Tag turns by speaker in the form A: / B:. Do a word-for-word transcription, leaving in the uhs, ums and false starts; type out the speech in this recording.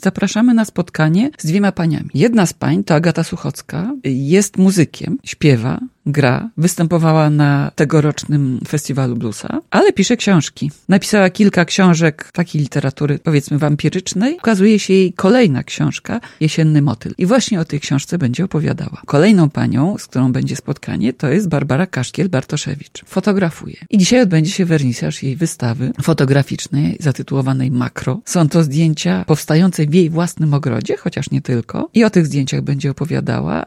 A: zapraszamy na spotkanie z dwiema paniami. Jedna z pań to Agata Suchocka, jest muzykiem, śpiewa, gra, występowała na tegorocznym festiwalu bluesa, ale pisze książki. Napisała kilka książek takiej literatury, powiedzmy, wampirycznej. Ukazuje się jej kolejna książka, Jesienny motyl. I właśnie o tej książce będzie opowiadała. Kolejną panią, z którą będzie spotkanie, to jest Barbara Kaszkiel-Bartoszewicz. Fotografuje. I dzisiaj odbędzie się wernisaż jej wystawy fotograficznej zatytułowanej Makro. Są to zdjęcia powstające w jej własnym ogrodzie, chociaż nie tylko. I o tych zdjęciach będzie opowiadała,